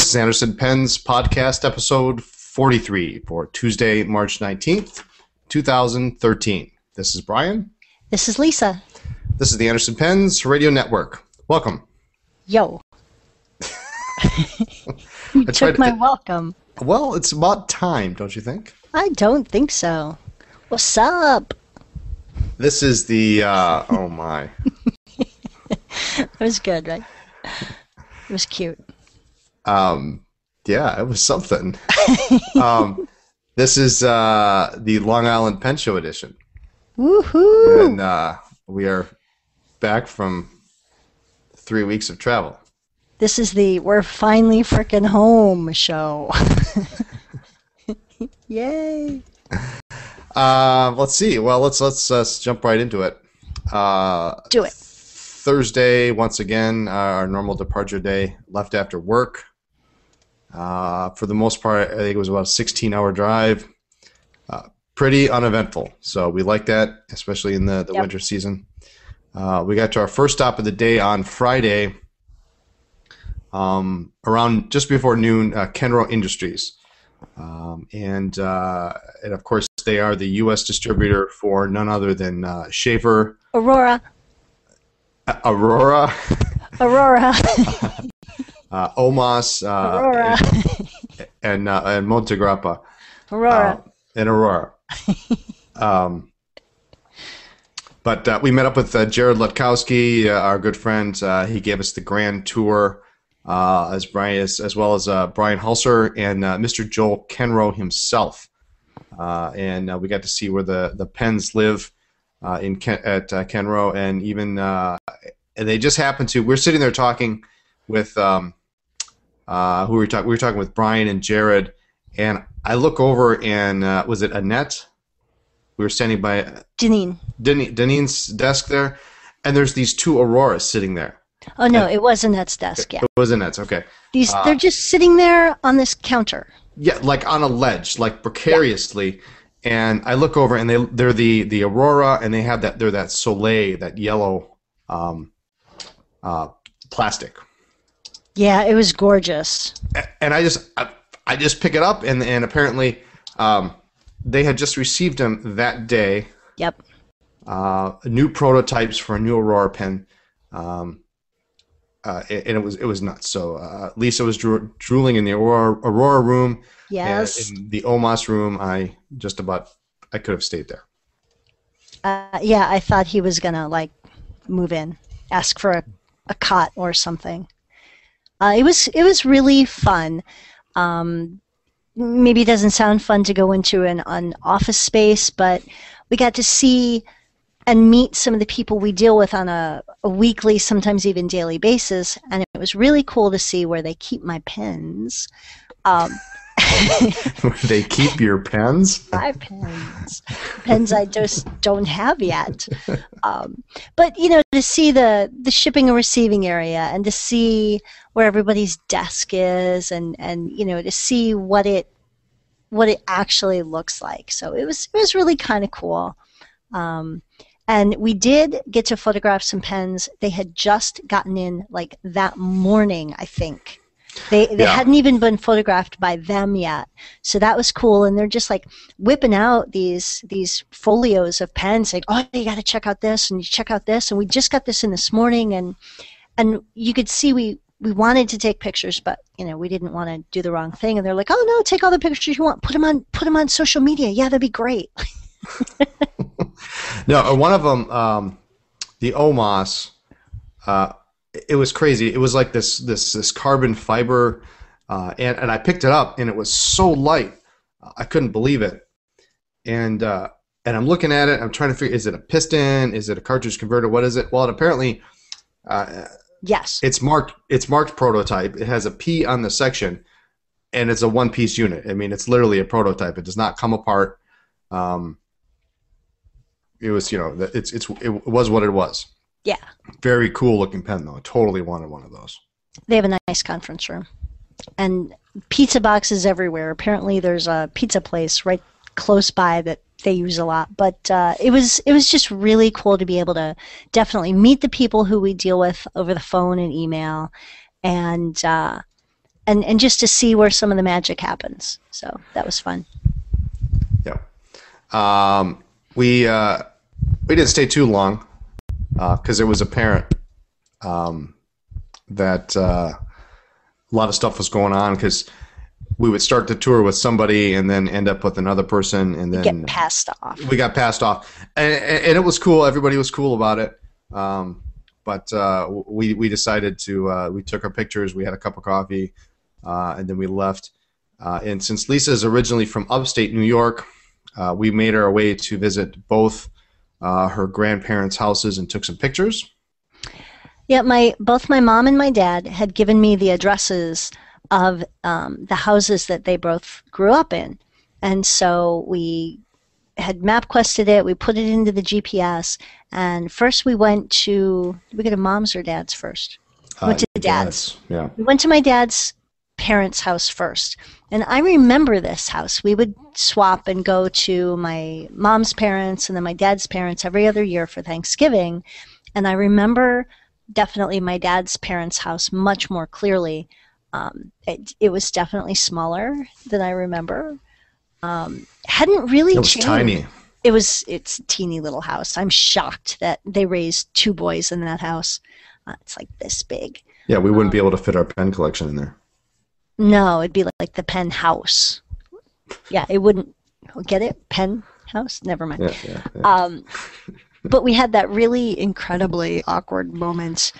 This is Anderson Pens Podcast, episode 43 for Tuesday, March 19th, 2013. This is Brian. This is Lisa. This is the Anderson Pens Radio Network. Welcome. Yo. You took my welcome. Well, it's about time, don't you think? I don't think so. What's up? This is the, oh my. It was good, right? It was cute. Yeah, it was something. This is the Long Island Pen Show edition. Woohoo! And we are back from 3 weeks of travel. This is the We're Finally Frickin' Home show. Yay! Let's see. Well, let's jump right into it. Do it. Thursday, once again, our normal departure day. Left after work. For the most part, I think it was about a 16-hour drive. Pretty uneventful. So we like that, especially in the winter season. We got to our first stop of the day on Friday, around just before noon, Kenro Industries. And of course, they are the U.S. distributor for none other than Schaefer. Aurora. Omas. Aurora. And Montegrappa. Aurora. And Aurora. But we met up with Jared Lutkowski, our good friend. He gave us the grand tour, as well as Brian Hulser and Mr. Joel Kenro himself. And we got to see where the pens live at Kenro, and even and they just happened to. We're sitting there talking with who were we talking? We were talking with Brian and Jared, and I look over and was it Annette? We were standing by Denine's desk there, and there's these two Auroras sitting there. Oh no, it was Annette's desk. Yeah, it was Annette's. Okay. They're just sitting there on this counter. Yeah, like on a ledge, like precariously. Yeah. And I look over, and they're the Aurora, and they have that Soleil, that yellow plastic. Yeah, it was gorgeous. And I just pick it up, and apparently they had just received them that day. Yep. New prototypes for a new Aurora pen, and it was nuts. So Lisa was drooling in the Aurora room. Yes. In the Omas room, I could have stayed there. Yeah, I thought he was gonna move in, ask for a cot or something. It was really fun. Maybe it doesn't sound fun to go into an office space, but we got to see and meet some of the people we deal with on a weekly, sometimes even daily basis, and it was really cool to see where they keep my pens. They keep your pens? My pens I just don't have yet. But to see the shipping and receiving area, and to see where everybody's desk is, and to see what it actually looks like. So it was really kind of cool. And we did get to photograph some pens. They had just gotten in that morning, I think. They hadn't even been photographed by them yet, so that was cool. And they're just whipping out these folios of pens, saying, "Oh, you got to check out this, and you check out this." And we just got this in this morning, and you could see we wanted to take pictures, but we didn't want to do the wrong thing. And they're like, "Oh no, take all the pictures you want. Put them on social media. Yeah, that'd be great." No, one of them, the Omas. It was crazy. It was like this carbon fiber, and I picked it up, and it was so light, I couldn't believe it. And I'm looking at it. I'm trying to figure: is it a piston? Is it a cartridge converter? What is it? Well, apparently, yes, it's marked. It's marked prototype. It has a P on the section, and it's a one-piece unit. I mean, it's literally a prototype. It does not come apart. It was, it was what it was. Yeah. Very cool looking pen, though. I totally wanted one of those. They have a nice conference room. And pizza boxes everywhere. Apparently there's a pizza place right close by that they use a lot. But it was just really cool to be able to definitely meet the people who we deal with over the phone and email, and and just to see where some of the magic happens. So that was fun. Yeah. We didn't stay too long because it was apparent that a lot of stuff was going on, because we would start the tour with somebody and then end up with another person, and then Get passed off. We got passed off, and it was cool. Everybody was cool about it. But we decided to we took our pictures. We had a cup of coffee, and then we left. And since Lisa is originally from upstate New York, we made our way to visit both her grandparents' houses and took some pictures. Yeah, both my mom and my dad had given me the addresses of the houses that they both grew up in. And so we had MapQuested it, we put it into the GPS, and first we went to, did we go to mom's or dad's first? We went to dad's. Yeah. We went to my dad's parents' house first. And I remember this house. We would swap and go to my mom's parents and then my dad's parents every other year for Thanksgiving. And I remember definitely my dad's parents' house much more clearly. It was definitely smaller than I remember. Hadn't really changed. It was tiny. It's a teeny little house. I'm shocked that they raised 2 boys in that house. It's like this big. Yeah, we wouldn't be able to fit our pen collection in there. No, it'd be like the pen house. Yeah, it wouldn't. Get it? Pen house? Never mind. Yeah. But we had that really incredibly awkward moment.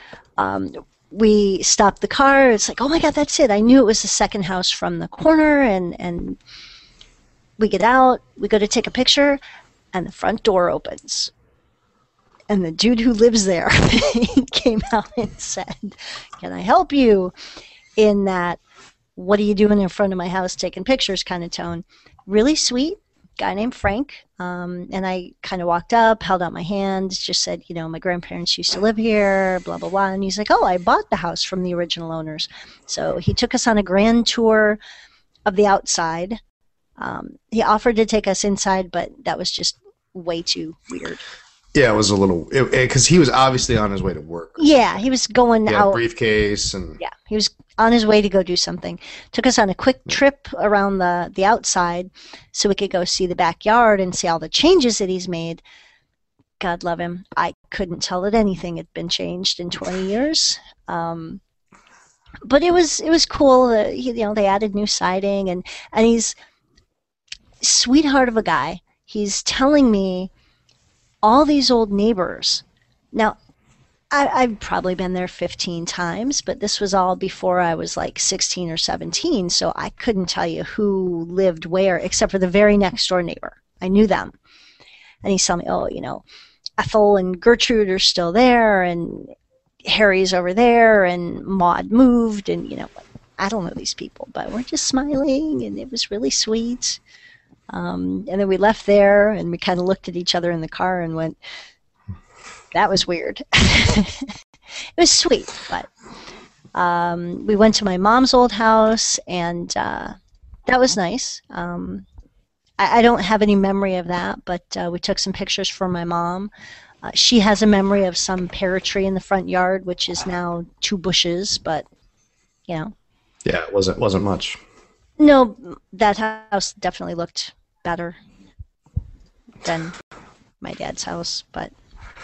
We stopped the car. It's like, oh my God, that's it. I knew it was the second house from the corner. And we get out. We go to take a picture, and the front door opens. And the dude who lives there came out and said, "Can I help you?" In that, "What are you doing in front of my house taking pictures" kind of tone. Really sweet guy named Frank. And I kind of walked up, held out my hand, just said, my grandparents used to live here, blah, blah, blah. And he's like, "Oh, I bought the house from the original owners." So he took us on a grand tour of the outside. He offered to take us inside, but that was just way too weird. Yeah, it was a little, because he was obviously on his way to work. Yeah, he was going out. Briefcase and. Yeah, he was on his way to go do something. Took us on a quick trip around the outside so we could go see the backyard and see all the changes that he's made. God love him. I couldn't tell that anything had been changed in 20 years. But it was cool. They added new siding, and he's a sweetheart of a guy. He's telling me all these old neighbors. Now, I've probably been there 15 times, but this was all before I was like 16 or 17, so I couldn't tell you who lived where, except for the very next door neighbor. I knew them. And he's telling me, Ethel and Gertrude are still there, and Harry's over there, and Maud moved, and, I don't know these people, but we're just smiling, and it was really sweet. And then we left there, and we kind of looked at each other in the car and went, that was weird. It was sweet, but we went to my mom's old house, and that was nice. I don't have any memory of that, but we took some pictures for my mom. She has a memory of some pear tree in the front yard, which is now 2 bushes, but, Yeah, it wasn't much. No, that house definitely looked better than my dad's house, but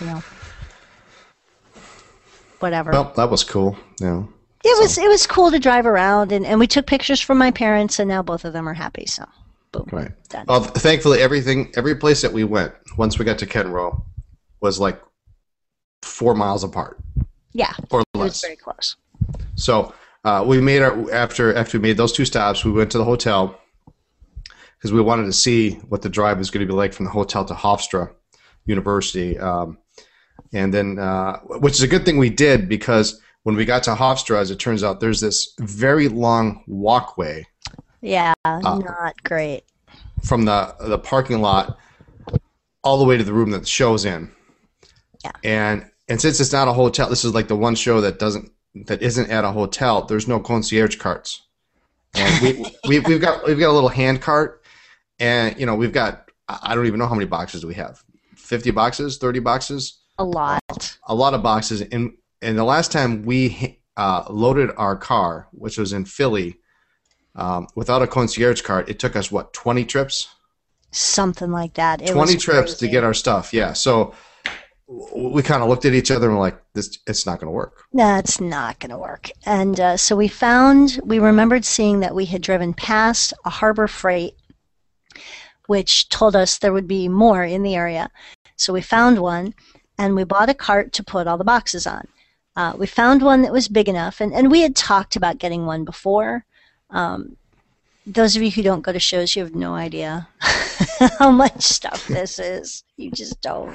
whatever. Well, that was cool. Yeah. It was cool to drive around, and we took pictures from my parents, and now both of them are happy. So, boom. Right. Done. Well, thankfully, every place that we went, once we got to Kenro, was like 4 miles apart. Yeah. Or less. It was less. very close. So we made after we made those 2 stops, we went to the hotel because we wanted to see what the drive was going to be like from the hotel to Hofstra University. And then, which is a good thing we did, because when we got to Hofstra, as it turns out, there's this very long walkway. Yeah, not great. From the parking lot all the way to the room that the show's in. Yeah. And since it's not a hotel, this is like the one show that isn't at a hotel. There's no concierge carts, and we've got a little hand cart, and we've got, I don't even know how many boxes do we have. 50 boxes, 30 boxes. A lot A lot of boxes. And the last time we loaded our car, which was in Philly, without a concierge card. It took us, what, 20 trips? Something like that. It 20 was trips to crazy. get our stuff, yeah. So we kind of looked at each other and were like, it's not going to work. That's not going to work. And so we remembered seeing that we had driven past a Harbor Freight, which told us there would be more in the area. So we found one, and we bought a cart to put all the boxes on. We found one that was big enough, and we had talked about getting one before. Those of you who don't go to shows, you have no idea how much stuff this is. You just don't.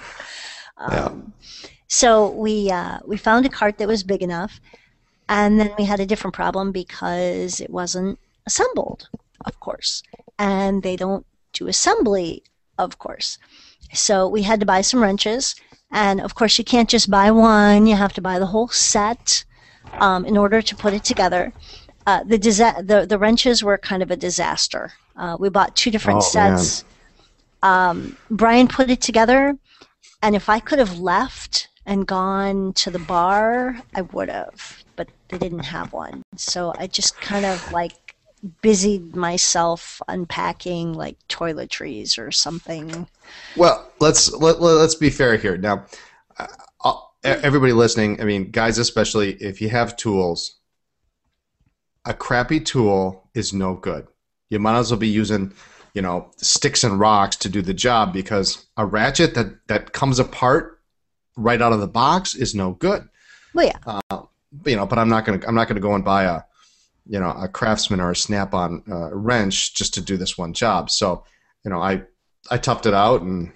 So we found a cart that was big enough, and then we had a different problem because it wasn't assembled, of course, and they don't do assembly, of course. So we had to buy some wrenches, and of course you can't just buy one, you have to buy the whole set in order to put it together. The wrenches were kind of a disaster. We bought 2 different sets. Brian put it together, and if I could have left and gone to the bar, I would have, but they didn't have one. So I just kind of like busied myself unpacking like toiletries or something. Well, let's be fair here. Now, everybody listening, I mean, guys especially, if you have tools, a crappy tool is no good. You might as well be using, sticks and rocks to do the job, because a ratchet that comes apart right out of the box is no good. Well, yeah. But I'm not gonna go and buy a Craftsman or a Snap-on wrench just to do this one job. So, I toughed it out, and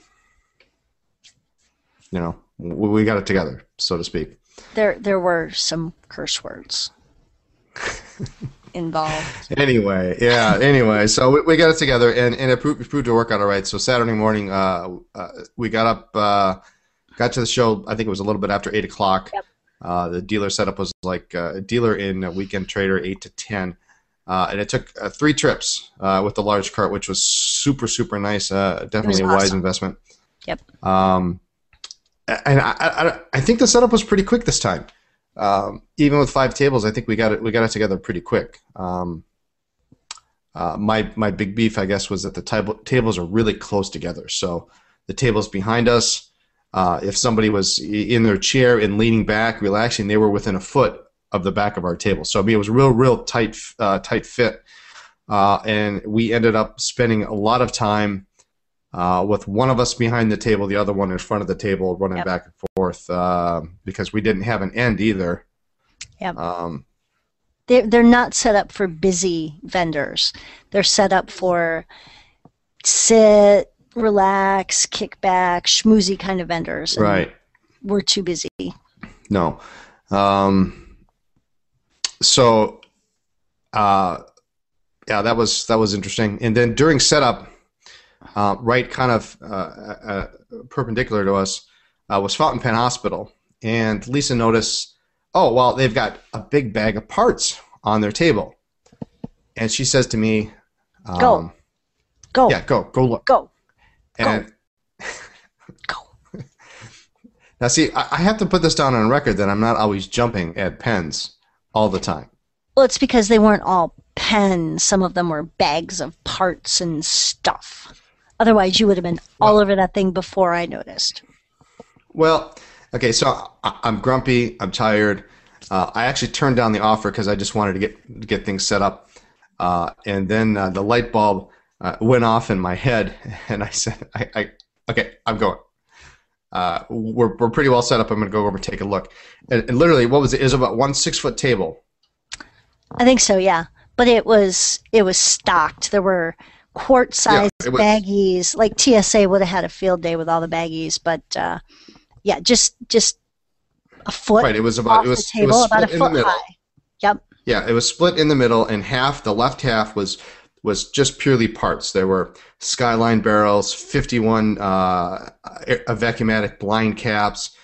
we got it together, so to speak. There were some curse words involved. Anyway, so we got it together, and it proved to work out all right. So Saturday morning, we got up, got to the show. I think it was a little bit after 8 o'clock. Yep. The dealer setup was like a dealer in Weekend Trader, 8 to 10. And it took 3 trips with the large cart, which was super, super nice. Definitely a wise investment. Yep. And I think the setup was pretty quick this time. Even with 5 tables, I think we got it together pretty quick. My big beef, I guess, was that the tables are really close together. So the tables behind us, if somebody was in their chair and leaning back, relaxing, they were within a foot of the back of our table. So I mean, it was a real tight fit, and we ended up spending a lot of time with one of us behind the table, the other one in front of the table, running back and forth because we didn't have an end either. Yep. They're not set up for busy vendors. They're set up for sit, relax, kick back, schmoozy kind of vendors. Right. We're too busy. No. So, that was interesting. And then during setup, right kind of perpendicular to us was Fountain Pen Hospital. And Lisa noticed, they've got a big bag of parts on their table. And she says to me, Go. Yeah, go look. Go. And Go. Now, see, I have to put this down on record that I'm not always jumping at pens all the time. Well, it's because they weren't all pens. Some of them were bags of parts and stuff. Otherwise, you would have been all over that thing before I noticed. Well, okay, so I'm grumpy. I'm tired. I actually turned down the offer because I just wanted to get things set up. And then the light bulb went off in my head, and I said, "Okay, I'm going. We're pretty well set up. I'm going to go over and take a look." And literally, what was it? It was about 1 6-foot table. I think so, yeah. But it was stocked. There were quart-sized baggies. Like TSA would have had a field day with all the baggies, but just a foot. Right, it was about off the table, about a foot high. Yep. Yeah, it was split in the middle, and the left half was just purely parts. There were Skyline barrels, 51 vacuumatic blind caps,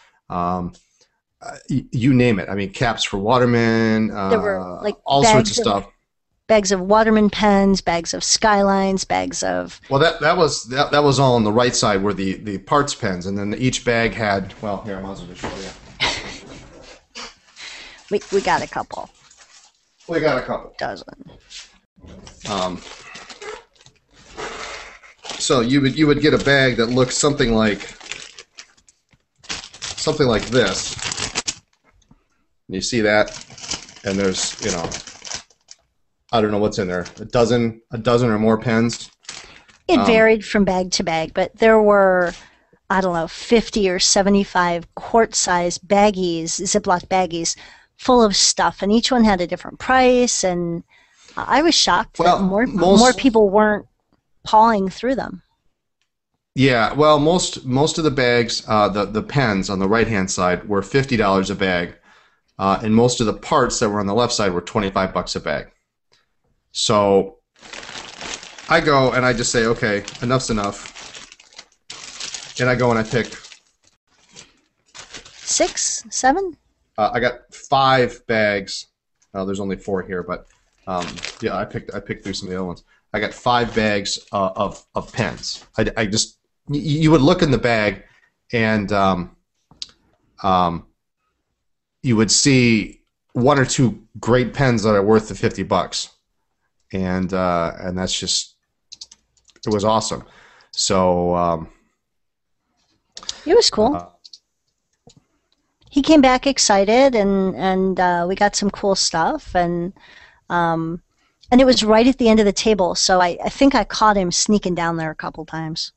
you name it. I mean, caps for Waterman, there were like all sorts of stuff. Bags of Waterman pens, bags of Skylines, bags of. Well, that was all on the right side were the parts pens, and then each bag had. Well, here I might as well just show you. We got a couple. We got a couple. Dozen. So you would get a bag that looks something like this. And you see that, and there's, you know, I don't know what's in there, a dozen or more pens. It varied from bag to bag, but there were, I don't know, 50 or 75 quart-sized baggies, Ziploc baggies, full of stuff, and each one had a different price, and I was shocked that more people weren't pawing through them. Yeah, well, most of the bags, the pens on the right-hand side were $50 a bag, and most of the parts that were on the left side were $25 a bag. So I go and I just say, okay, enough's enough. And I go and I pick 6, 7? I got 5 bags. There's only 4 here, but yeah, I picked through some of the other ones. I got 5 bags of pens. I just, you would look in the bag, and you would see 1 or 2 great pens that are worth the $50, and that's just, it was awesome. So it was cool. He came back excited, and we got some cool stuff, and it was right at the end of the table, so I think I caught him sneaking down there a couple times.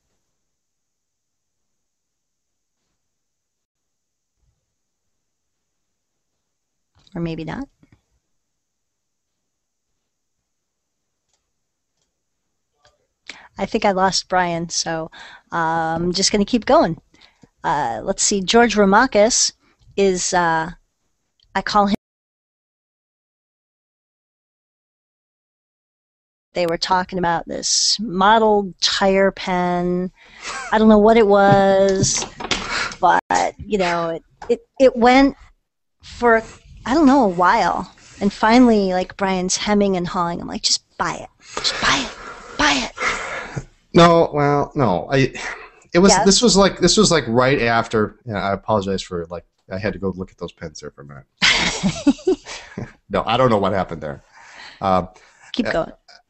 Or maybe not. I think I lost Brian, so I'm just going to keep going. Let's see, George Romakis is, I call him, they were talking about this model tire pen. I don't know what it was, but, you know, it went for, I don't know, a while. And finally, like, Brian's hemming and hawing. I'm like, just buy it. Just buy it. Buy it. No, well, no. This was like right after, I apologize for, like, I had to go look at those pens there for a minute. No, I don't know what happened there. Keep going.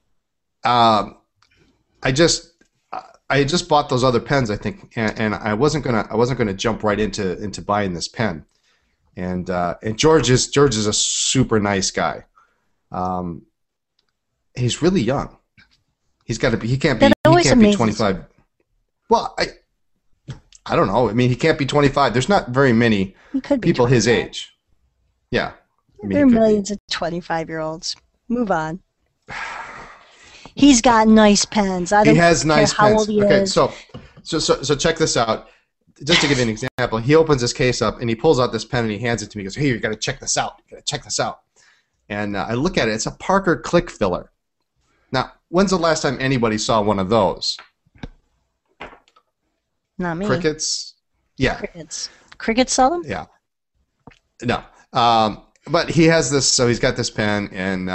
I just bought those other pens, I think, and I wasn't gonna jump right into buying this pen. And George is a super nice guy. He's really young. He can't be 25. Well, I don't know. I mean, he can't be 25. There's not very many people his age. Yeah. I mean, there are millions of 25-year-olds. Move on. He's got nice pens. He has nice pens. How old he is. So check this out. Just to give you an example, he opens his case up and he pulls out this pen and he hands it to me. He goes, "Hey, you got to check this out. You got to check this out." And I look at it. It's a Parker Click Filler. Now, when's the last time anybody saw one of those? Not me. Crickets? Yeah. Crickets sell them? Yeah. No. But he has this, so he's got this pen, and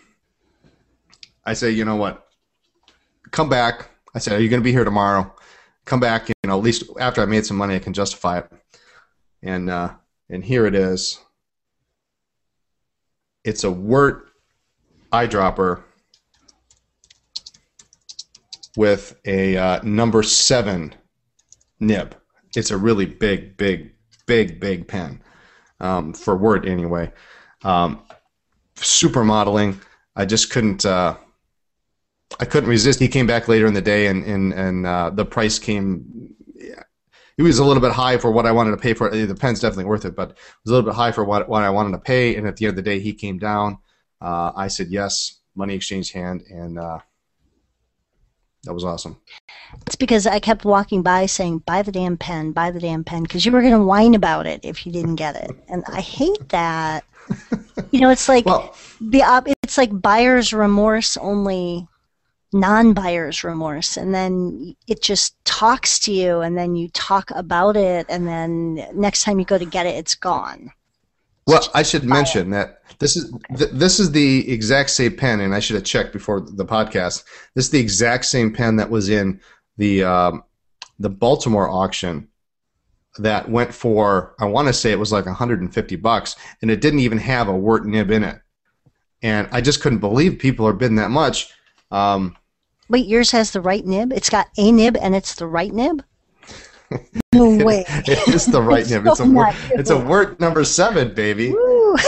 I say, you know what? Come back. I said, "Are you going to be here tomorrow? Come back, you know, at least after I made some money, I can justify it." And here it is. It's a Wirt eyedropper with a number 7 nib. It's a really big pen for Wirt anyway. Super modeling. I just couldn't. I couldn't resist. He came back later in the day, and the price came. It was a little bit high for what I wanted to pay for it. The pen's definitely worth it, but it was a little bit high for what I wanted to pay. And at the end of the day, he came down. I said yes. Money exchanged hand, and that was awesome. It's because I kept walking by saying, "Buy the damn pen, buy the damn pen," because you were going to whine about it if you didn't get it, and I hate that. You know, it's like it's like buyer's remorse, only non-buyer's remorse, and then it just talks to you, and then you talk about it, and then next time you go to get it, it's gone. Well, I should mention that this is the exact same pen, and I should have checked before the podcast. This is the exact same pen that was in the Baltimore auction that went for, I want to say it was like $150, and it didn't even have a wort nib in it. And I just couldn't believe people are bidding that much. Wait, yours has the right nib? It's got a nib and it's the right nib? No way. It is the right nib. It's a wort number 7, baby. Woo.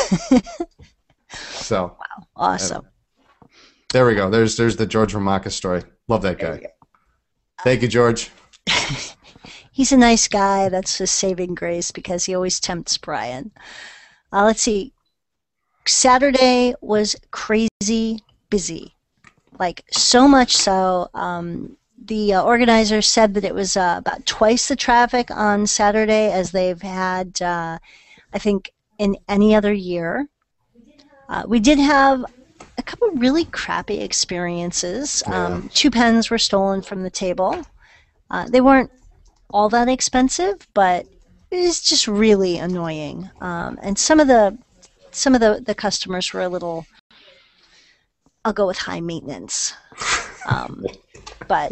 So Wow, awesome. There we go. There's the George Ramaka story. Love that guy. Thank you, George. He's a nice guy. That's his saving grace because he always tempts Brian. Let's see. Saturday was crazy busy. Like, so much so. The organizers said that it was about twice the traffic on Saturday as they've had, I think, in any other year. We did have a couple really crappy experiences. Yeah. 2 pens were stolen from the table. They weren't all that expensive, but it was just really annoying. And some of the customers were a little, I'll go with high maintenance. But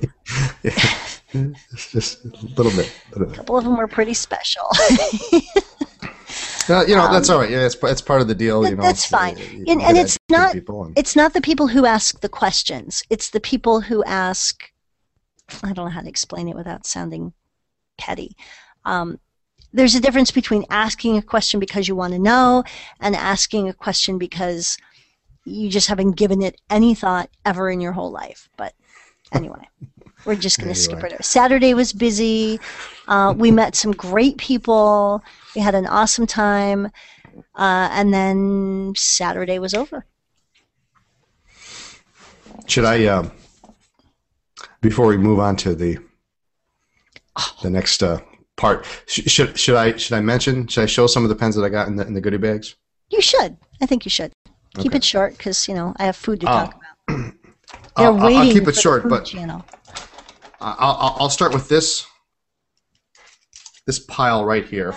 just a little bit. a couple of them were pretty special. That's all right. Yeah, it's part of the deal. That's fine. And it's not the people who ask the questions. It's the people who ask. I don't know how to explain it without sounding petty. There's a difference between asking a question because you want to know and asking a question because you just haven't given it any thought ever in your whole life. But anyway, we're just going to skip it over. Saturday was busy. We met some great people. We had an awesome time. And then Saturday was over. Should I, before we move on to the next part, should I mention? Should I show some of the pens that I got in the goodie bags? You should. I think you should. Keep it short because I have food to talk about. I'll keep it short, but channel. I'll start with this pile right here.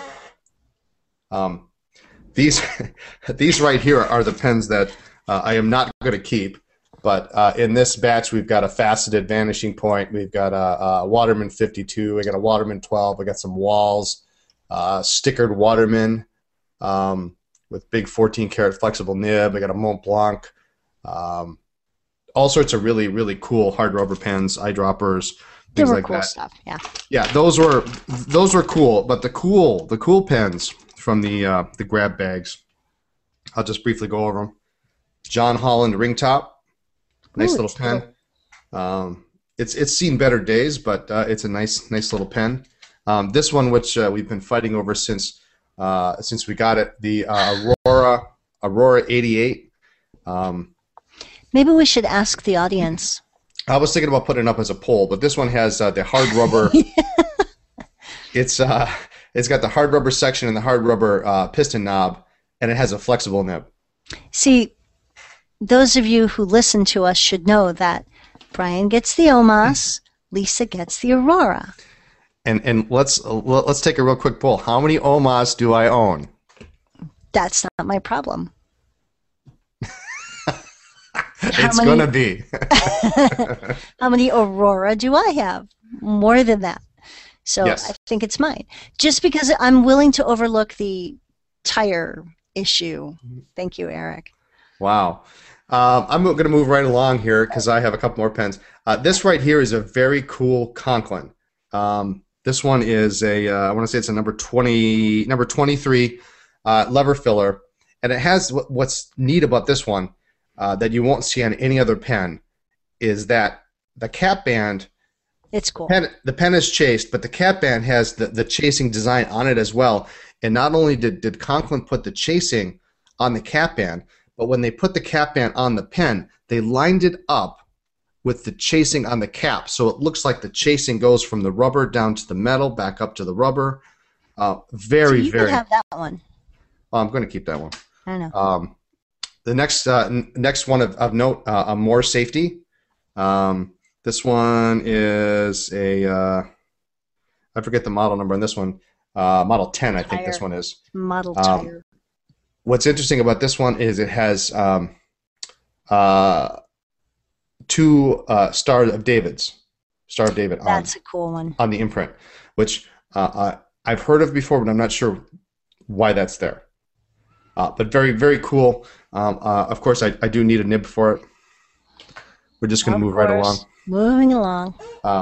These right here are the pens that I am not going to keep. But in this batch, we've got a faceted vanishing point. We've got a Waterman 52. We got a Waterman 12. We got some Walls, stickered Waterman with big 14-karat flexible nib. We got a Mont Blanc. All sorts of really, really cool hard rubber pens, eyedroppers, things like cool that. Stuff, yeah. Yeah, those were cool. But the cool pens from the grab bags, I'll just briefly go over them. John Holland ring top. Nice little pen. It's seen better days, but it's a nice little pen. This one, which we've been fighting over since we got it, the Aurora 88. Maybe we should ask the audience. I was thinking about putting it up as a poll, but this one has the hard rubber. It's got the hard rubber section and the hard rubber piston knob, and it has a flexible nib. See, those of you who listen to us should know that Brian gets the Omas, Lisa gets the Aurora. And let's take a real quick poll. How many Omas do I own? That's not my problem. It's going to be. How many Aurora do I have? More than that. So yes. I think it's mine. Just because I'm willing to overlook the tire issue. Thank you, Eric. Wow. I'm going to move right along here because I have a couple more pens. This right here is a very cool Conklin. This one is I want to say it's a number 23 lever filler. And it has, what's neat about this one that you won't see on any other pen is that the cap band, it's cool. The pen is chased, but the cap band has the chasing design on it as well. And not only did Conklin put the chasing on the cap band, but when they put the cap band on the pen, they lined it up with the chasing on the cap. So it looks like the chasing goes from the rubber down to the metal, back up to the rubber. Very, so you very. You have that one. I'm going to keep that one. I know. The next one of note, a More Safety. This one is I forget the model number on this one. Model 10, I think this one is. Model tire. What's interesting about this one is it has 2 Star of David. That's a cool one. On the imprint, which I've heard of before, but I'm not sure why that's there. But very, very cool. Of course, I do need a nib for it. We're just going to move right along. Moving along.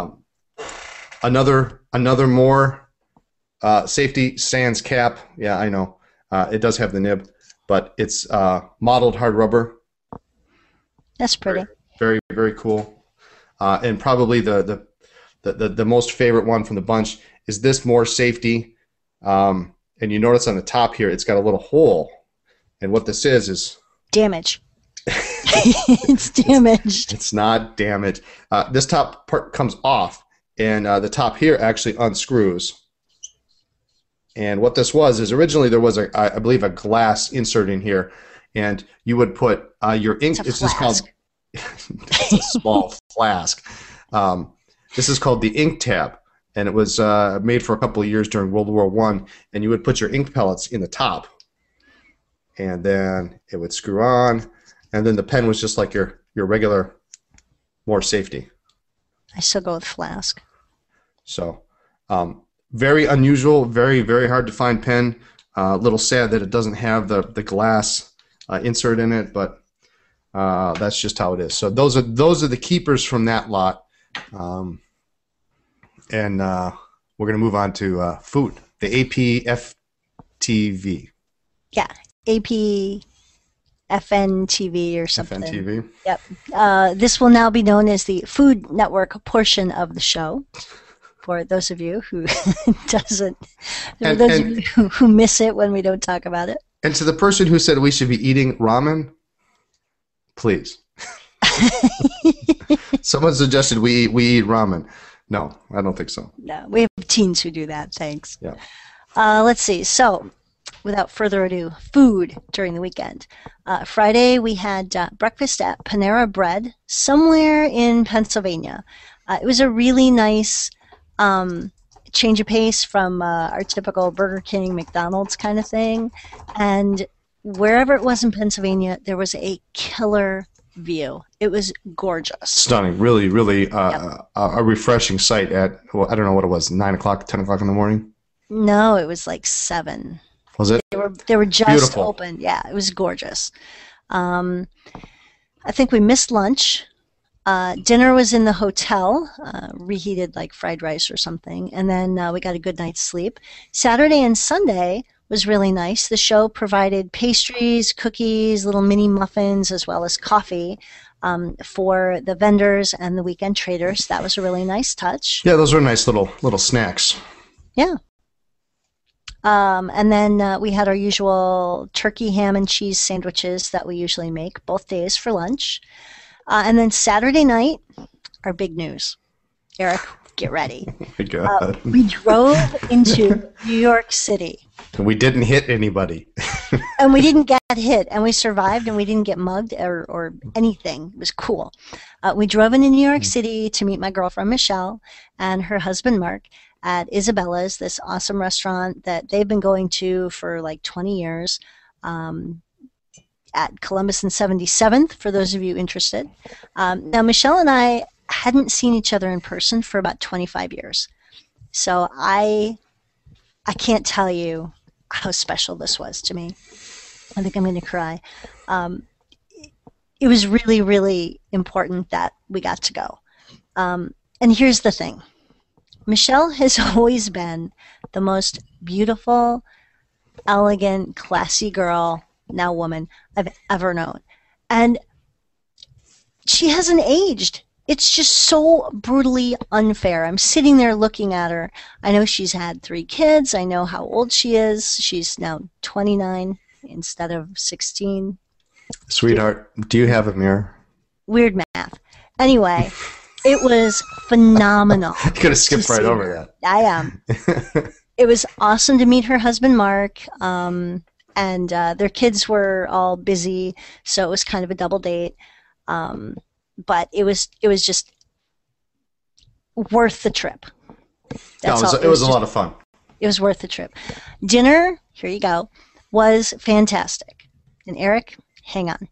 Another more safety sans cap. Yeah, I know. It does have the nib, but it's mottled hard rubber. That's pretty. Very, very cool. And probably the most favorite one from the bunch is this more safety. And you notice on the top here, it's got a little hole. And what this is damage. It's damaged. It's not damaged. This top part comes off, and the top here actually unscrews. And what this was is originally there was I believe a glass insert in here, and you would put your ink. It's just called. It's a small flask. This is called the ink tab, and it was made for a couple of years during World War I. And you would put your ink pellets in the top, and then it would screw on, and then the pen was just like your regular, more safety. I still go with flask. So, very unusual, very, very hard to find pen. A little sad that it doesn't have the glass insert in it, but that's just how it is. So those are the keepers from that lot, and we're gonna move on to food, the APFTV. Yeah, APFNTV or something. FNTV. Yep. This will now be known as the Food Network portion of the show. For those of you who of you who miss it when we don't talk about it. And to the person who said we should be eating ramen, please. Someone suggested we eat ramen. No, I don't think so. No, we have teens who do that. Thanks. Yeah. Let's see. So, without further ado, food during the weekend. Friday we had breakfast at Panera Bread somewhere in Pennsylvania. It was a really nice change of pace from our typical Burger King, McDonald's kind of thing. And wherever it was in Pennsylvania, there was a killer view. It was gorgeous. Stunning. Really, really a refreshing sight at, well, I don't know what it was, 9 o'clock, 10 o'clock in the morning? No, it was like 7. Was it? They were just Beautiful. open. Yeah, it was gorgeous. I think we missed lunch. Dinner was in the hotel, reheated like fried rice or something, and then we got a good night's sleep. Saturday and Sunday was really nice. The show provided pastries, cookies, little mini muffins, as well as coffee for the vendors and the weekend traders. That was a really nice touch. Yeah, those were nice little snacks. Yeah. And then we had our usual turkey, ham, and cheese sandwiches that we usually make both days for lunch. And then Saturday night, our big news. Eric, get ready. Oh my God. We drove into New York City. And we didn't hit anybody. And we didn't get hit, and we survived, and we didn't get mugged or anything. It was cool. We drove into New York City to meet my girlfriend, Michelle, and her husband, Mark, at Isabella's, this awesome restaurant that they've been going to for like 20 years. At Columbus and 77th, for those of you interested. Now, Michelle and I hadn't seen each other in person for about 25 years. So I can't tell you how special this was to me. I think I'm going to cry. It was really, really important that we got to go. And here's the thing. Michelle has always been the most beautiful, elegant, classy girl, now woman, I've ever known. And she hasn't aged. It's just so brutally unfair. I'm sitting there looking at her. I know she's had 3 kids. I know how old she is. She's now 29 instead of 16. Sweetheart, do you have a mirror? Weird math. Anyway, it was phenomenal. You could have skipped right over that. I am. It was awesome to meet her husband, Mark. And their kids were all busy, so it was kind of a double date. But it was just worth the trip. It was a lot of fun. It was worth the trip. Dinner, here you go, was fantastic. And Eric, hang on.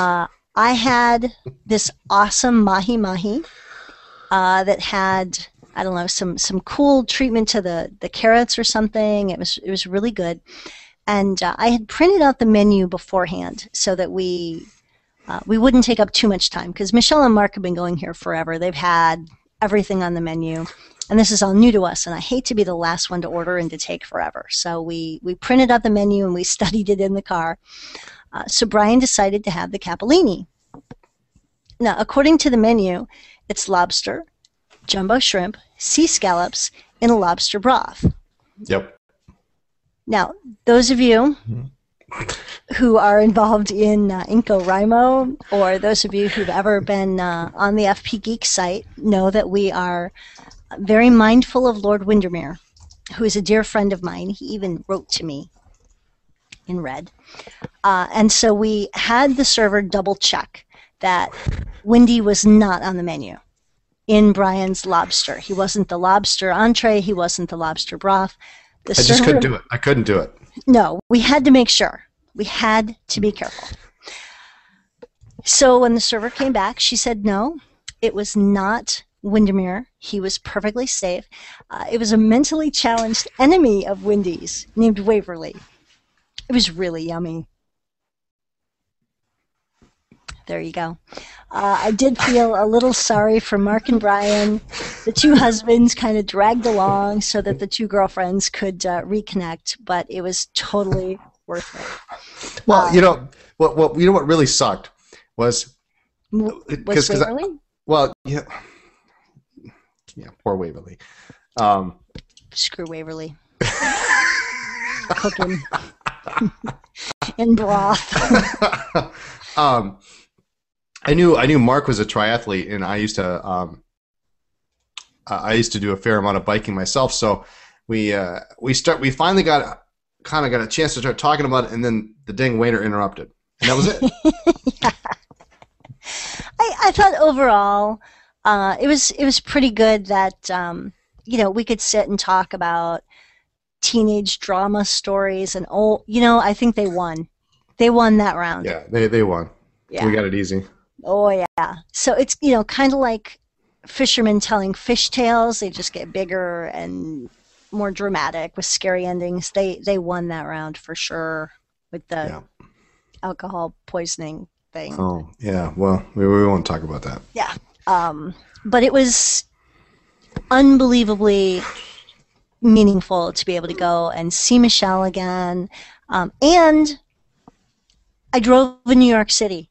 I had this awesome mahi-mahi that had I don't know, some cool treatment to the carrots or something. It was really good. And I had printed out the menu beforehand so that we wouldn't take up too much time, because Michelle and Mark have been going here forever. They've had everything on the menu, and this is all new to us, and I hate to be the last one to order and to take forever. So we printed out the menu and we studied it in the car. So Brian decided to have the capellini. Now, according to the menu, it's lobster, jumbo shrimp, sea scallops, in a lobster broth. Yep. Now, those of you who are involved in NaCoWriMo, or those of you who've ever been on the FP Geek site, know that we are very mindful of Lord Windermere, who is a dear friend of mine. He even wrote to me in red. And so we had the server double check that Windy was not on the menu in Brian's lobster. He wasn't the lobster entree. He wasn't the lobster broth. I just couldn't do it. I couldn't do it. No, we had to make sure. We had to be careful. So when the server came back, she said no, it was not Windermere. He was perfectly safe. It was a mentally challenged enemy of Wendy's named Waverly. It was really yummy. There you go. I did feel a little sorry for Mark and Brian. The two husbands kind of dragged along so that the two girlfriends could reconnect, but it was totally worth it. Well, you know what really sucked was Waverly? Poor Waverly. Screw Waverly. Cooking in broth. I knew Mark was a triathlete, and I used to do a fair amount of biking myself. So we finally got a chance to start talking about it, and then the dang waiter interrupted, and that was it. Yeah. I thought overall it was pretty good that we could sit and talk about teenage drama stories, and I think they won. They won that round. Yeah, they won. Yeah. We got it easy. Oh, yeah. So it's, kind of like fishermen telling fish tales. They just get bigger and more dramatic with scary endings. They won that round for sure with the alcohol poisoning thing. Oh, yeah. Well, we won't talk about that. Yeah. But it was unbelievably meaningful to be able to go and see Michelle again. And I drove in New York City.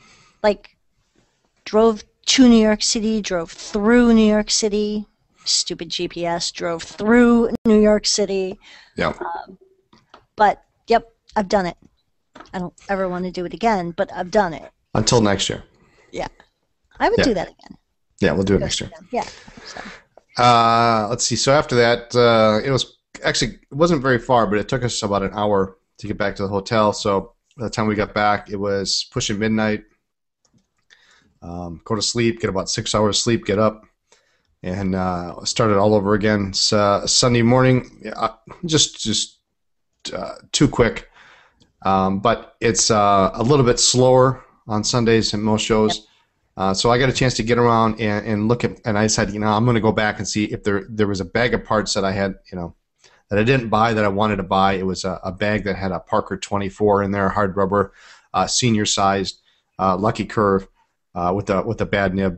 Drove to New York City, drove through New York City. Stupid GPS, drove through New York City. Yeah. But, yep, I've done it. I don't ever want to do it again, but I've done it. Until next year. Yeah. I would do that again. Yeah, we'll do it next year. Yeah. So. Let's see. So after that, it wasn't very far, but it took us about an hour to get back to the hotel. So by the time we got back, it was pushing midnight. Go to sleep, get about 6 hours sleep, get up, and start it all over again. Sunday morning, just too quick. But it's a little bit slower on Sundays than most shows. Yep. So I got a chance to get around and look at, and I said, I'm going to go back and see if there was a bag of parts that I had, that I didn't buy that I wanted to buy. It was a bag that had a Parker 24 in there, hard rubber, senior sized, Lucky Curve. With a bad nib,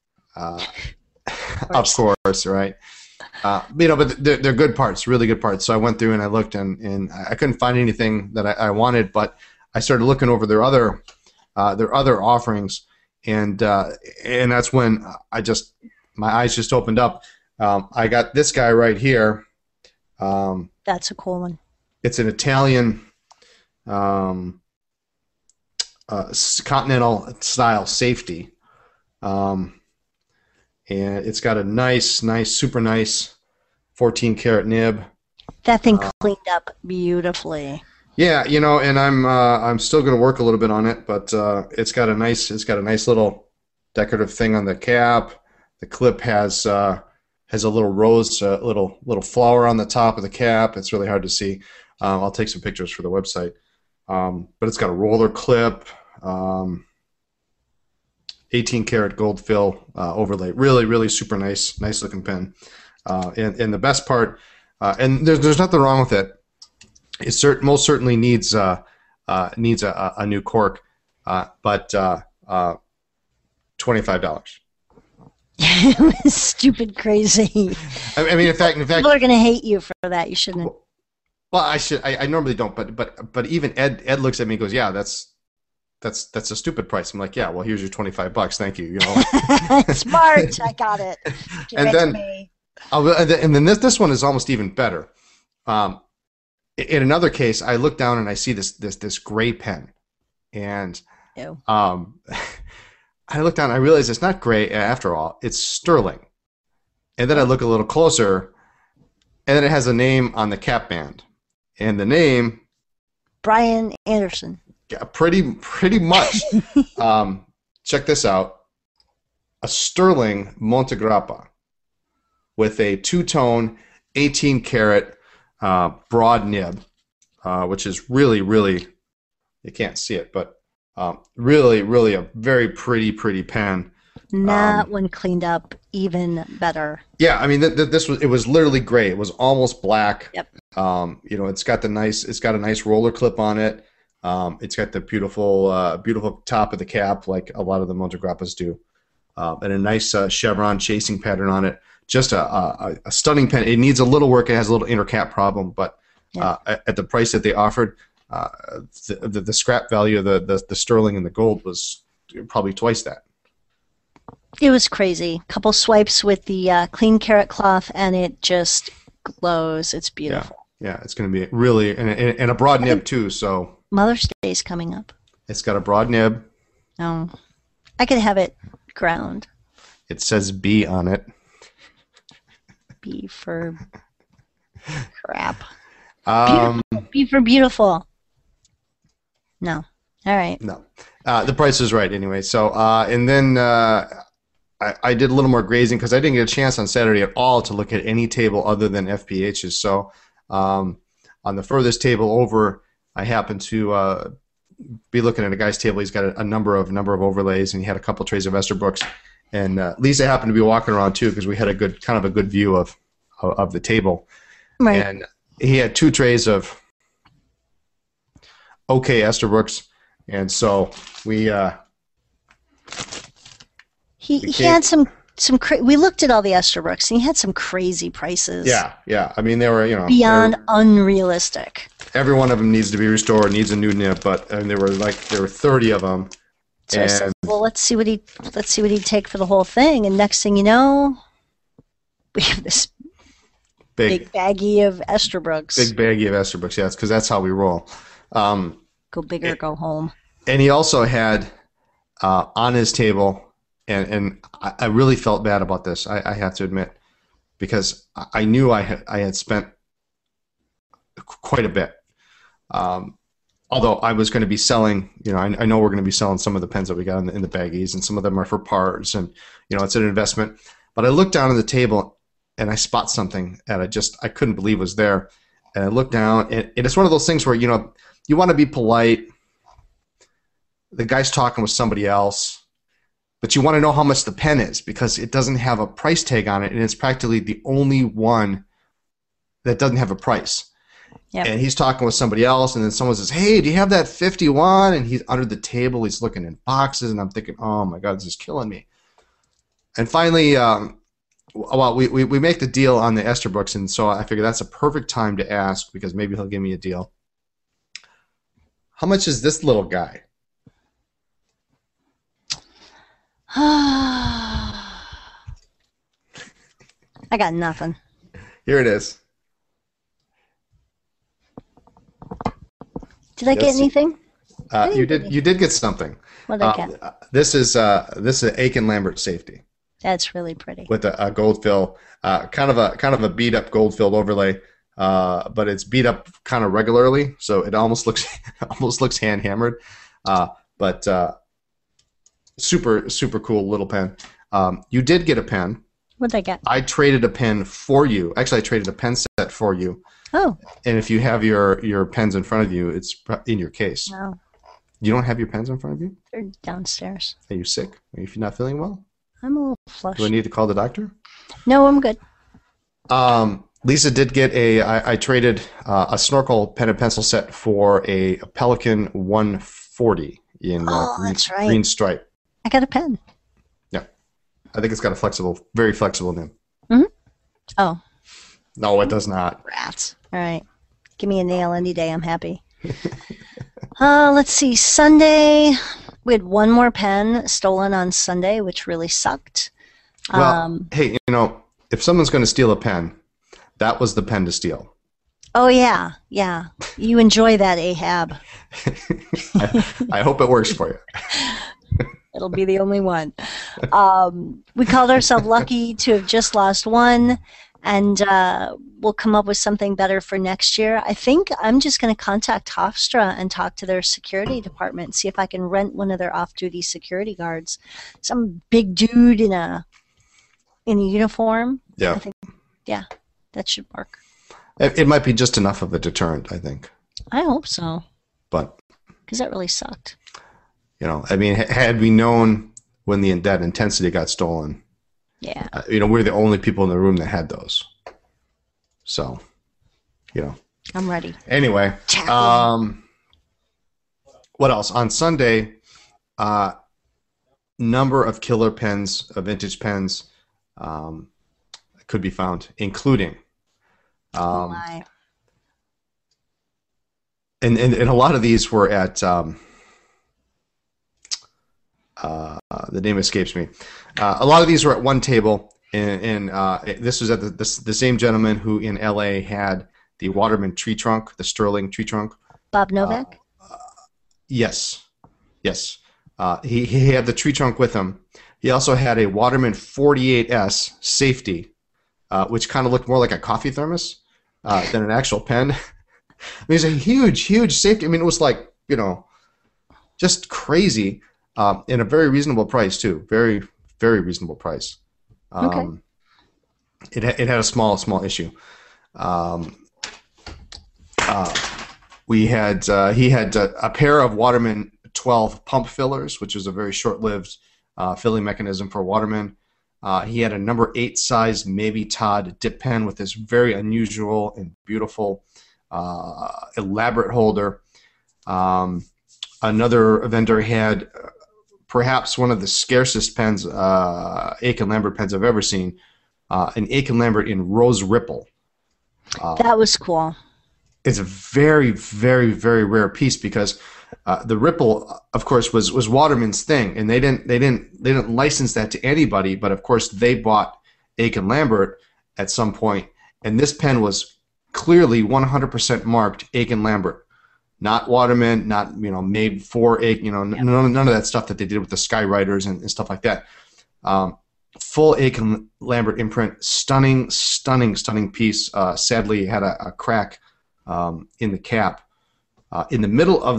of course, right? But they're good parts, really good parts. So I went through and I looked, and I couldn't find anything that I wanted. But I started looking over their other offerings, and that's when my eyes just opened up. I got this guy right here. That's a cool one. It's an Italian. Continental style safety, and it's got a nice, super nice 14 karat nib. That thing cleaned up beautifully. Yeah, and I'm still going to work a little bit on it, but it's got a nice little decorative thing on the cap. The clip has a little rose, little flower on the top of the cap. It's really hard to see. I'll take some pictures for the website. But it's got a roller clip, 18 karat gold fill overlay. Really, really super nice looking pen. And the best part, and there's nothing wrong with it. It most certainly needs a new cork, but $25. It was stupid crazy. I mean, in fact, People are going to hate you for that. You shouldn't. Well, I normally don't, but even Ed looks at me and goes, "Yeah, that's a stupid price." I'm like, "Yeah, well, here's your $25. Thank you." You know. Smart. I got it. Give and it then, to me. and then this one is almost even better. In another case, I look down and I see this gray pen, and Ew. I look down and I realize it's not gray after all. It's sterling. And then I look a little closer, and then it has a name on the cap band. And the name, Brian Anderson. pretty much. Check this out. A sterling Montegrappa with a two-tone, 18-karat broad nib, which is really, you can't see it, but really a very pretty pen. That one cleaned up even better. Yeah, I mean, it was literally gray. It was almost black. Yep. It's got a nice roller clip on it. It's got the beautiful top of the cap, like a lot of the Montegrappas do, and a nice chevron chasing pattern on it. Just a stunning pen. It needs a little work. It has a little inner cap problem, but at the price that they offered, the scrap value of the sterling and the gold was probably twice that. It was crazy. Couple swipes with the clean carrot cloth, and it just glows. It's beautiful. Yeah, it's going to be really, and a broad nib too. So Mother's Day's coming up. It's got a broad nib. Oh, I could have it ground. It says B on it. B for crap. Um, B for beautiful. No. All right. No. The price is right anyway. So, and then I did a little more grazing because I didn't get a chance on Saturday at all to look at any table other than FPH's. So, on the furthest table over, I happened to be looking at a guy's table. He's got a number of overlays, and he had a couple trays of Esterbrooks. And Lisa happened to be walking around too because we had a good view of the table. Right. And he had 2 trays of OK Esterbrooks, and so we he had some we looked at all the Esterbrooks, and he had some crazy prices. Yeah. I mean, they were beyond unrealistic. Every one of them needs to be restored, needs a new nib, but there were 30 of them. So I said, well, let's see what he'd take for the whole thing, and next thing you know, we have this big baggie of Esterbrooks. Big baggie of Esterbrooks, yeah, because that's how we roll. Go big or go home. And he also had on his table, and I really felt bad about this, I have to admit, because I knew I had spent quite a bit. Although I was going to be selling, I know we're going to be selling some of the pens that we got in the baggies, and some of them are for parts, and it's an investment. But I looked down at the table, and I spot something that I couldn't believe was there. And I looked down, and it's one of those things where you want to be polite. The guy's talking with somebody else, but you want to know how much the pen is because it doesn't have a price tag on it, and it's practically the only one that doesn't have a price. Yep. And he's talking with somebody else, and then someone says, "Hey, do you have that 51?" And he's under the table. He's looking in boxes, and I'm thinking, "Oh my God, this is killing me." And finally, we make the deal on the Esterbrooks, and so I figure that's a perfect time to ask because maybe he'll give me a deal. How much is this little guy? I got nothing. Here it is. Did I get anything? You did get something. What did I get? This is Aiken Lambert safety. That's really pretty. With a gold fill, kind of a beat up gold filled overlay, but it's beat up kind of regularly, so it almost looks hand hammered, but super cool little pen. You did get a pen. What did I get? I traded a pen for you. Actually, I traded a pen set for you. Oh. And if you have your pens in front of you, it's in your case. No. You don't have your pens in front of you? They're downstairs. Are you sick? Are you not feeling well? I'm a little flushed. Do I need to call the doctor? No, I'm good. Lisa did get I traded a snorkel pen and pencil set for a Pelikan 140 in Oh, that's right. green stripe. I got a pen. Yeah, I think it's got a very flexible nib. Oh, No, it does not. rats. All right. Give me a nail any day. I'm happy. Let's see. Sunday, we had one more pen stolen on Sunday, which really sucked. Well, hey, if someone's going to steal a pen, that was the pen to steal. Oh, yeah. Yeah. You enjoy that, Ahab. I hope it works for you. It'll be the only one. We called ourselves lucky to have just lost one, and we'll come up with something better for next year. I think I'm just going to contact Hofstra and talk to their security department, see if I can rent one of their off-duty security guards. Some big dude in a uniform. Yeah. I think, yeah, that should work. It might be just enough of a deterrent, I think. I hope so, But, because that really sucked. I mean, had we known when that intensity got stolen, Yeah. we're the only people in the room that had those. So, I'm ready. Anyway, Chaplain. what else? On Sunday, number of killer pens, vintage pens, could be found, including, Oh my. and a lot of these were at, the name escapes me. A lot of these were at one table, and this was at the same gentleman who in LA had the Waterman tree trunk, the Sterling tree trunk. Bob Novak? Yes. He had the tree trunk with him. He also had a Waterman 48S safety, which kind of looked more like a coffee thermos than an actual pen. I mean, it's a huge safety. I mean, it was like, just crazy, in a very reasonable price too. Very, very reasonable price. Okay. It had a small issue. He had a pair of Waterman 12 pump fillers, which was a very short-lived filling mechanism for Waterman. He had a number 8 size Maybe Todd dip pen with this very unusual and beautiful elaborate holder. Another vendor had perhaps one of the scarcest pens, Aiken Lambert pens I've ever seen, an Aiken Lambert in Rose Ripple. That was cool. It's a very, very, very rare piece because the Ripple, of course, was Waterman's thing, and they didn't license that to anybody. But of course, they bought Aiken Lambert at some point, and this pen was clearly 100% marked Aiken Lambert, not Waterman, not made for Aiken, none of that stuff that they did with the Skywriters and stuff like that. Full Aiken Lambert imprint, stunning piece. Sadly, had a crack in the cap, in the middle of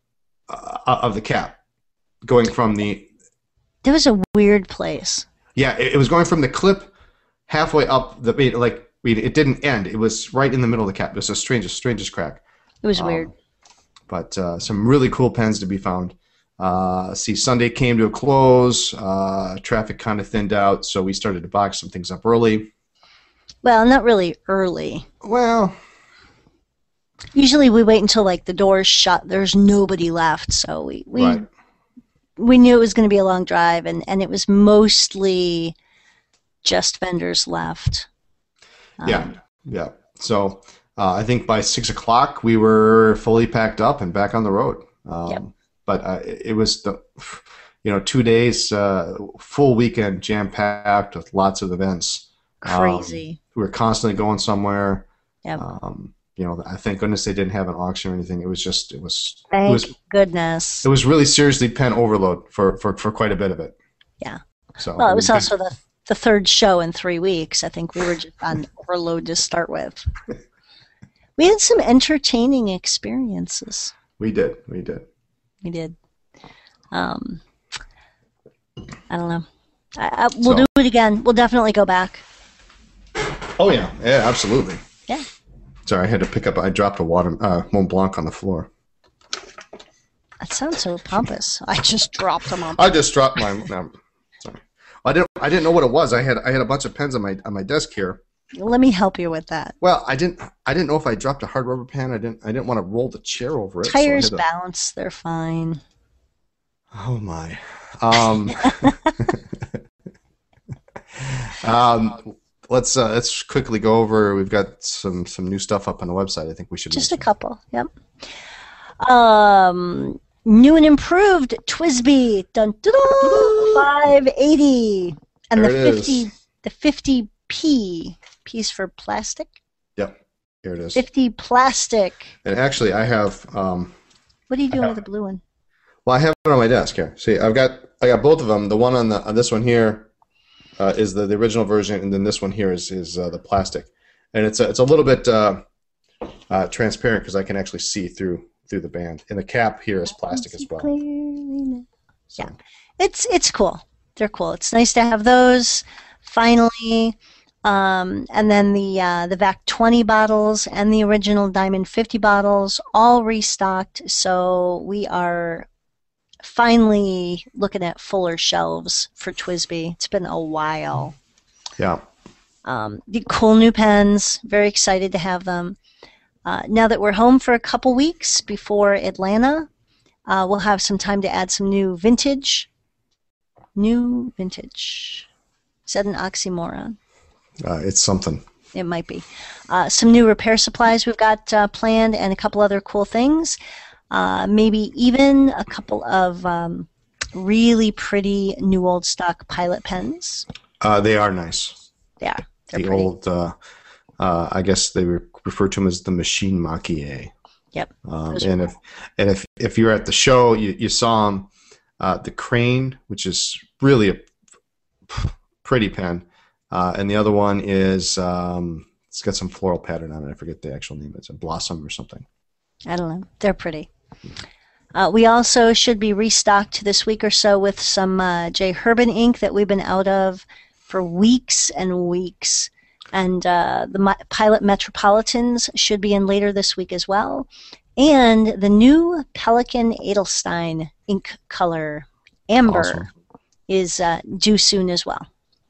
the cap, going from the. That was a weird place. Yeah, it was going from the clip halfway up the it didn't end. It was right in the middle of the cap. It was the strangest crack. It was weird. But some really cool pens to be found. Sunday came to a close. Traffic kind of thinned out, so we started to box some things up early. Well, not really early. Well, usually we wait until the doors shut. There's nobody left, so we right. We knew it was going to be a long drive, and it was mostly just vendors left. Yeah. So I think by 6 o'clock we were fully packed up and back on the road. Yep. But it was 2 days, full weekend, jam packed with lots of events. Crazy. We were constantly going somewhere. Yep. I thank goodness they didn't have an auction or anything. Thank goodness. It was really seriously pen overload for quite a bit of it. Yeah. So well, it was also the third show in 3 weeks. I think we were just on overload to start with. We had some entertaining experiences. We did. We did. I don't know. We'll do it again. We'll definitely go back. Oh yeah, absolutely. Yeah. Sorry, I dropped a Mont Blanc on the floor. That sounds so pompous. I just dropped them on. I just dropped my. No, sorry. I didn't know what it was. I had a bunch of pens on my desk here, Let me help you with that. Well, I didn't know if I dropped a hard rubber band. I didn't want to roll the chair over it. Tires bounce. They're fine. Oh my. Let's quickly go over. We've got some new stuff up on the website. I think we should just mention. A couple. Yep. New and improved TWSBI. Dun, dun, dun, 580 and there the 50p. P's for plastic. Yep. Here it is. 50 plastic. And actually, I have. What are you doing with the blue one? Well, I have it on my desk here. See, I got both of them. The one on this one here is the original version, and then this one here is the plastic, and it's a little bit transparent because I can actually see through the band. And the cap here is plastic as well. So. Yeah, it's cool. They're cool. It's nice to have those finally. And then the VAC 20 bottles and the original Diamond 50 bottles all restocked. So we are finally looking at fuller shelves for TWSBI. It's been a while. Yeah. The cool new pens. Very excited to have them. Now that we're home for a couple weeks before Atlanta, we'll have some time to add some new vintage. New vintage. Is that an oxymoron? It's something. It might be. Some new repair supplies we've got planned and a couple other cool things. Maybe even a couple of really pretty new old stock Pilot pens. They are nice. They are. They're the pretty. Old, I guess they refer to them as the Machine Maquis. Yep. And if you're at the show, you saw them. The Crane, which is really a pretty pen. And the other one is it's got some floral pattern on it. I forget the actual name. It's a Blossom or something. I don't know. They're pretty. We also should be restocked this week or so with some J. Herbin ink that we've been out of for weeks and weeks. And the Pilot Metropolitans should be in later this week as well. And the new Pelikan Edelstein ink color, Amber, is due soon as well.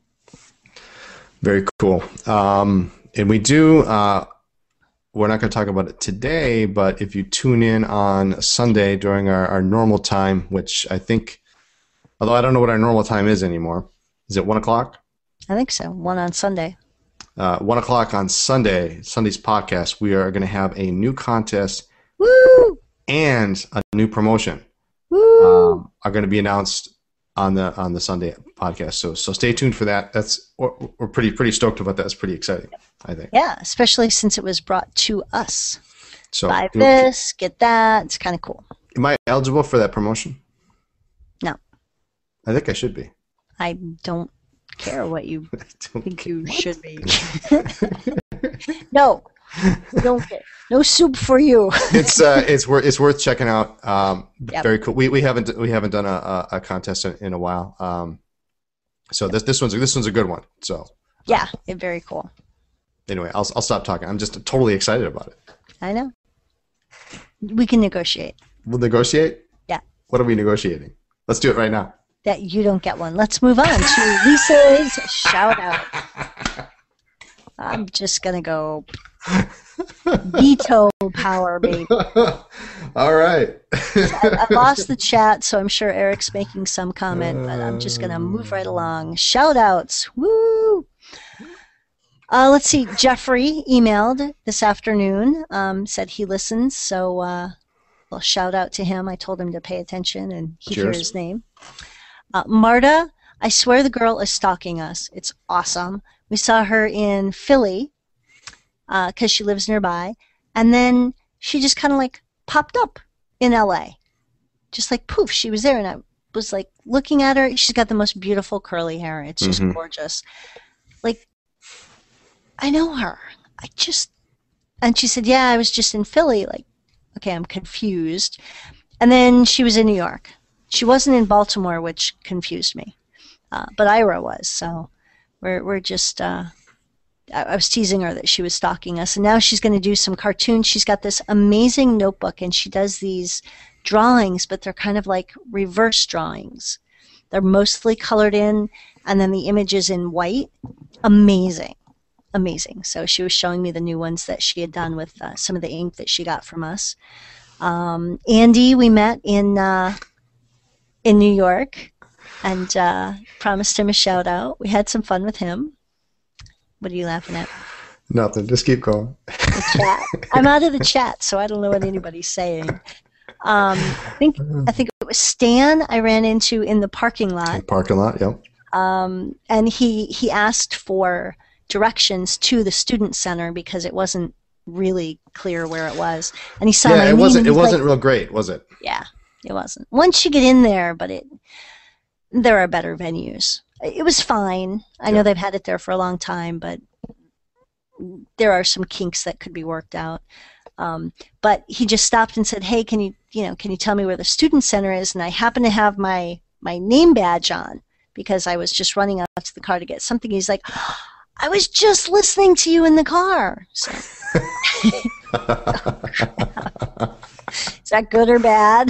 Very cool. And we do, we're not going to talk about it today, but if you tune in on Sunday during our normal time, which I think, although I don't know what our normal time is anymore, is it 1 o'clock? I think so. 1 on Sunday. 1 o'clock on Sunday's podcast, we are going to have a new contest. Woo! And a new promotion. Woo! Are going to be announced on the Sunday podcast. So stay tuned for that. We're pretty stoked about that. It's pretty exciting, I think. Yeah, especially since it was brought to us. So buy this, get that. It's kind of cool. Am I eligible for that promotion? No. I think I should be. I don't care what you think you should be. No. Don't care. No soup for you. It's worth checking out. Yep. Very cool. We haven't done a contest in a while. So this one's a good one. So yeah, very cool. Anyway, I'll stop talking. I'm just totally excited about it. I know. We can negotiate. We'll negotiate? Yeah. What are we negotiating? Let's do it right now. That you don't get one. Let's move on to Lisa's shout out. I'm just gonna go veto power, baby. All right. I lost the chat, so I'm sure Eric's making some comment, but I'm just gonna move right along. Shout outs. Woo! Let's see. Jeffrey emailed this afternoon, said he listens, so well, shout out to him. I told him to pay attention, and he'd hear his name. Marta, I swear the girl is stalking us. It's awesome. We saw her in Philly because she lives nearby, and then she just kind of like popped up in LA. Just like poof, she was there, and I was like looking at her. She's got the most beautiful curly hair. It's just gorgeous. Like, I know her. And she said, yeah, I was just in Philly. Like, okay, I'm confused. And then she was in New York. She wasn't in Baltimore, which confused me. But Ira was, so we're just, I was teasing her that she was stalking us. And now she's going to do some cartoons. She's got this amazing notebook, and she does these drawings, but they're kind of like reverse drawings. They're mostly colored in, and then the image is in white. Amazing. amazing. So she was showing me the new ones that she had done with some of the ink that she got from us. Andy, we met in New York, and promised him a shout out. We had some fun with him. What are you laughing at? Nothing. Just keep going. The chat. I'm out of the chat, so I don't know what anybody's saying. I think it was Stan I ran into in the parking lot. Parking lot, yep. And he asked for directions to the student center because it wasn't really clear where it was. And he saw my name. It wasn't real great, was it? Yeah, it wasn't. Once you get in there, but there are better venues. It was fine. I know they've had it there for a long time, but there are some kinks that could be worked out. But he just stopped and said, "Hey, can you tell me where the student center is?" And I happen to have my name badge on because I was just running out to the car to get something. He's like, "I was just listening to you in the car." So. Is that good or bad?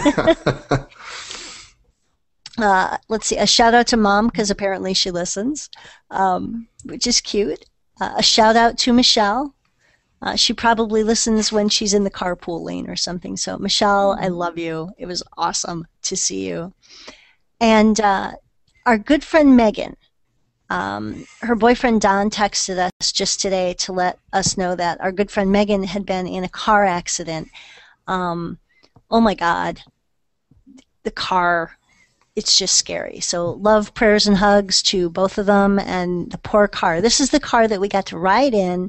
Let's see. A shout out to Mom because apparently she listens, which is cute. A shout out to Michelle. She probably listens when she's in the carpool lane or something. So Michelle, I love you. It was awesome to see you. And our good friend Megan. Her boyfriend Don texted us just today to let us know that our good friend Megan had been in a car accident. Oh my God, the car, it's just scary. So love, prayers, and hugs to both of them and the poor car. This is the car that we got to ride in.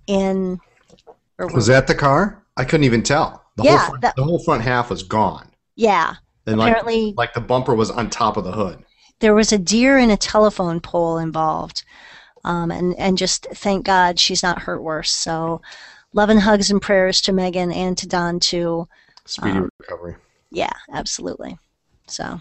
Was that the car? I couldn't even tell. The whole front half was gone. Yeah. And apparently, like the bumper was on top of the hood. There was a deer and a telephone pole involved. And just thank God she's not hurt worse. So love and hugs and prayers to Megan and to Don too. Speedy recovery. Yeah, absolutely. So.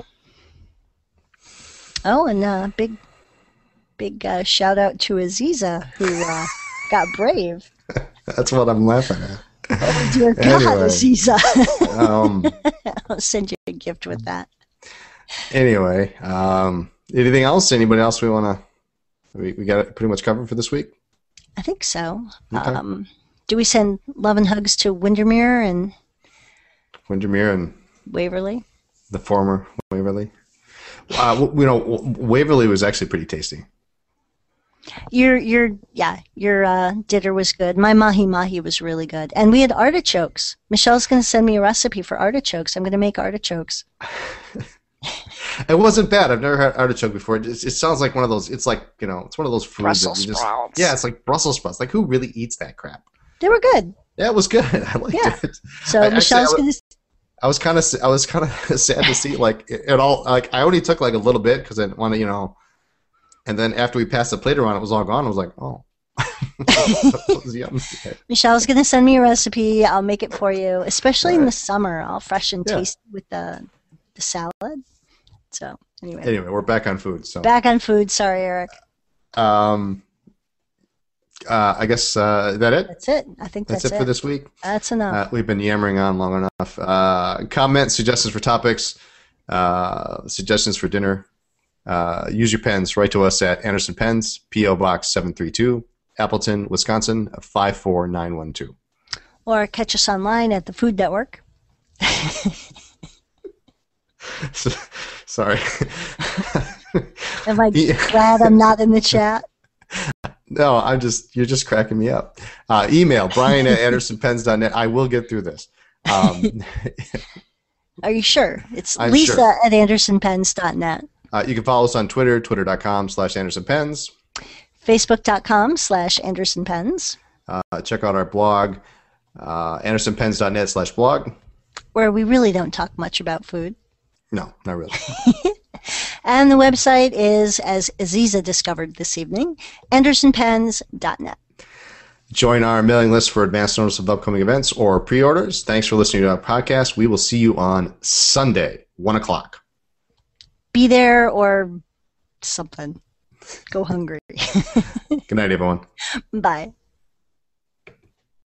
Oh, and big shout out to Aziza who got brave. That's what I'm laughing at. Oh dear God, anyway, Aziza. I'll send you a gift with that. Anyway, anything else? Anybody else we want to? We got it pretty much covered for this week. I think so. Okay. Do we send love and hugs to Windermere and Waverly? The former Waverly. Waverly was actually pretty tasty. Your dinner was good. My mahi-mahi was really good. And we had artichokes. Michelle's going to send me a recipe for artichokes. I'm going to make artichokes. It wasn't bad. I've never had artichoke before. It sounds like one of those, it's like, it's one of those foods. Brussels sprouts. Yeah, it's like Brussels sprouts. Like, who really eats that crap? They were good. Yeah, it was good. I liked it. So Michelle's going to... I was kind of sad to see, like, it all, like, I only took like a little bit because I didn't want to, and then after we passed the plate around, it was all gone. I was like, oh. It was yummy. Michelle's going to send me a recipe. I'll make it for you, especially in the summer. I'll fresh and tasty with the salad. So, anyway, we're back on food. So back on food. Sorry, Eric. I guess that it? That's it. I think that's it for this week. That's enough. We've been yammering on long enough. Comment, suggestions for topics, suggestions for dinner. Use your pens. Write to us at Anderson Pens, P.O. Box 732, Appleton, Wisconsin, 54912. Or catch us online at the Food Network. Sorry. Am I glad I'm not in the chat? No, you're just cracking me up. Email Brian at AndersonPens.net. I will get through this. Are you sure? I'm Lisa sure. At AndersonPens.net. You can follow us on Twitter, twitter.com/AndersonPens. Facebook.com/AndersonPens. Check out our blog, AndersonPens.net/blog. Where we really don't talk much about food. No, not really. And the website is, as Aziza discovered this evening, AndersonPens.net. Join our mailing list for advance notice of upcoming events or pre-orders. Thanks for listening to our podcast. We will see you on Sunday, 1 o'clock. Be there or something. Go hungry. Good night, everyone. Bye.